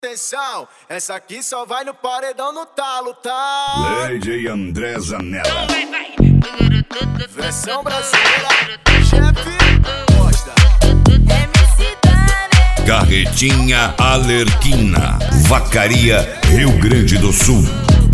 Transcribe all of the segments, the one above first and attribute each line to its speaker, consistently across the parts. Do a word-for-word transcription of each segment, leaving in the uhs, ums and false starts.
Speaker 1: Atenção, essa aqui só vai no paredão no talo, tá?
Speaker 2: Lady André Zanella.
Speaker 1: Versão brasileira, chefe Costa.
Speaker 2: Carretinha Alerquina, Vacaria, Rio Grande do Sul.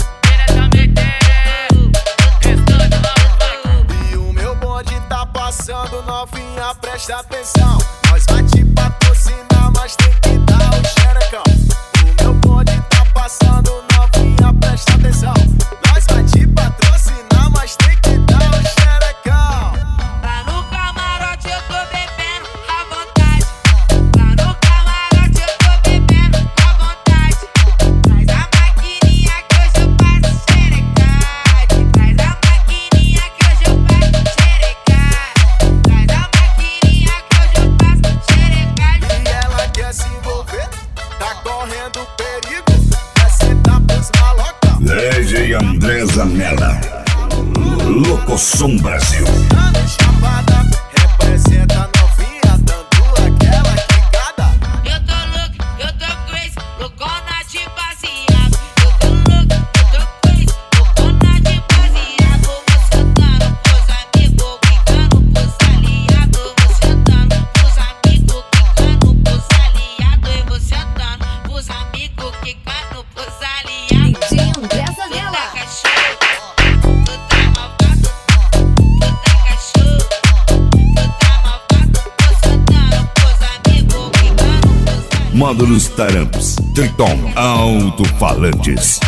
Speaker 1: E o meu bonde tá passando, novinha, presta atenção. Nós vai te patrocinar, mas tem que dar o xerecão. O meu bonde tá passando, novinha, presta atenção. Nós vai te patrocinar, mas tem que dar o xerecão.
Speaker 3: Lá no camarote eu tô bebendo à vontade. Lá no camarote eu tô bebendo à vontade. Traz a maquininha que hoje eu passo xerecade. Traz a maquininha que hoje eu passo xerecade. Traz a maquininha que hoje eu passo xerecade.
Speaker 1: E ela quer se envolver, tá correndo perigo. Quer sentar pros maloca.
Speaker 2: Lady André Zanella, Locosom Brasil.
Speaker 1: Ano chapada, representa novinha, dando aquela quicada.
Speaker 3: Eu tô louco, eu tô crazy, loucona de baseado. Eu tô louco, eu tô crazy, loucona de baseado. Vou sentando pros amigos, quicando pros aliados. Vou sentando pros amigos, quicando pros aliados. Eu vou sentando pros amigos, quicando pros aliados.
Speaker 4: André Zanella.
Speaker 3: Tu tá cachorro, tu tá malvado. Tu tá cachorro, tu tá malvado. Vou sentando pros amigos, quicando pros aliados.
Speaker 2: Módulos Taramps, Triton, Alto-Falantes.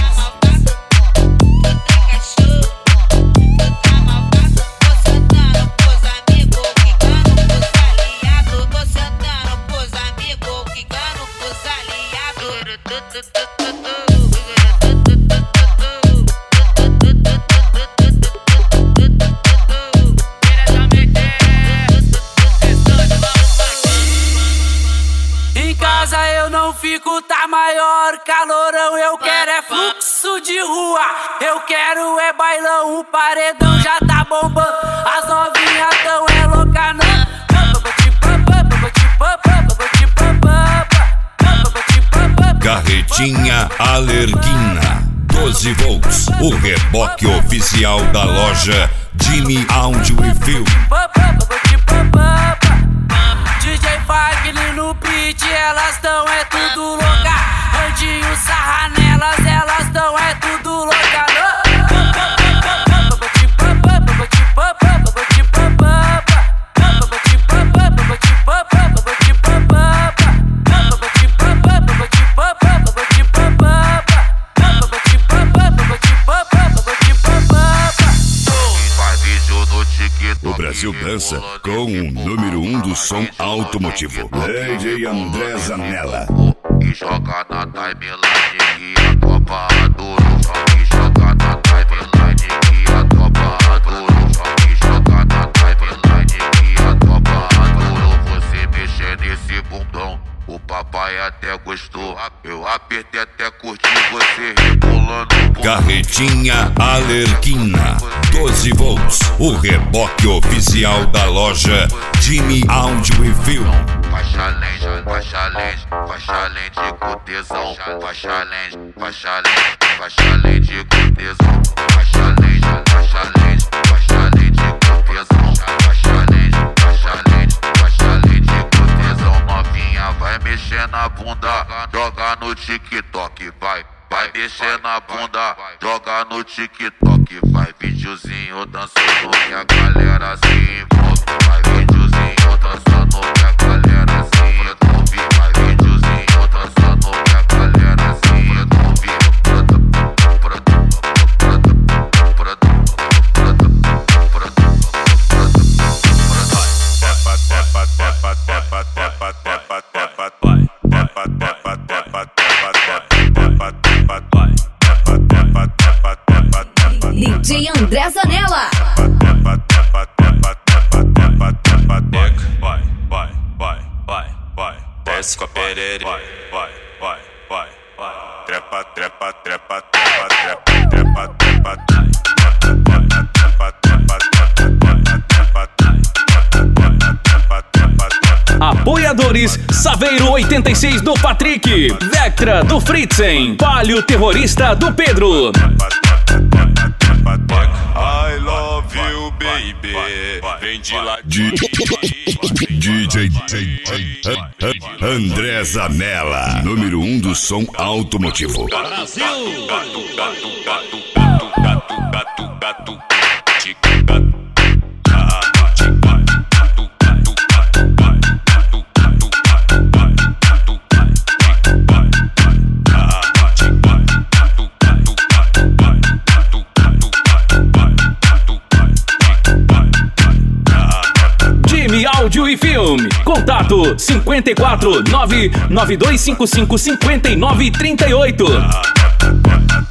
Speaker 5: Em casa eu não fico, tá maior calorão. Eu quero é fluxo de rua, eu quero é bailão. O paredão já tá bombando, as novinhas tão é louca não.
Speaker 2: Carretinha Alerquina, doze volts, o reboque oficial da loja Jimmy Audio Review.
Speaker 5: D J Fagner no beat, elas tão é tudo louca. Andinho sarra nelas, elas tão é tudo louca.
Speaker 2: O Brasil dança com o número um do som automotivo, Lady André Zanella.
Speaker 6: E joga na timeline que a tropa adora. E joga na timeline que a tropa adora. E joga na timeline que a tropa adora. Você mexer nesse bundão, o papai até gostou. Eu apertei até curtir você rebolando.
Speaker 2: Carretinha Alerquina, doze volts, o reboque oficial da loja Jimmy Audio Review.
Speaker 6: Faixa lente, faixa lente, faixa lente com tesão. Faixa lente, faixa lente, faixa lente com tesão. Faixa lente, faixa lente, faixa lente com tesão. Faixa lente, faixa lente, faixa lente com tesão. Novinha vai mexer na bunda, joga no TikTok, vai. Vai mexer na bunda, joga no TikTok. Vai videozinho dançando que a galera se envolve. Vai videozinho dançando que a galera se envolve. Vai videozinho dançando que a galera se envolve.
Speaker 4: D J André Zanella.
Speaker 7: Vai, vai, vai, vai, vai. Desce com a pereira. Vai, vai, vai, vai, vai. Trepa, trepa, trepa, trepa, trepa, trepa, trepa, trepa.
Speaker 8: Apoiadores Saveiro oitenta e seis do Patrick, Vectra do Fritzen, Palio Terrorista do Pedro.
Speaker 7: I love you, baby. Vem de lá.
Speaker 2: D J André Zanella, número um do som automotivo.
Speaker 7: Brasil. Gato, gato, gato, gato, gato, gato, gato, gato.
Speaker 8: Áudio e filme. Contato cinquenta e quatro, nove nove dois cinco cinco, cinquenta e nove trinta e oito.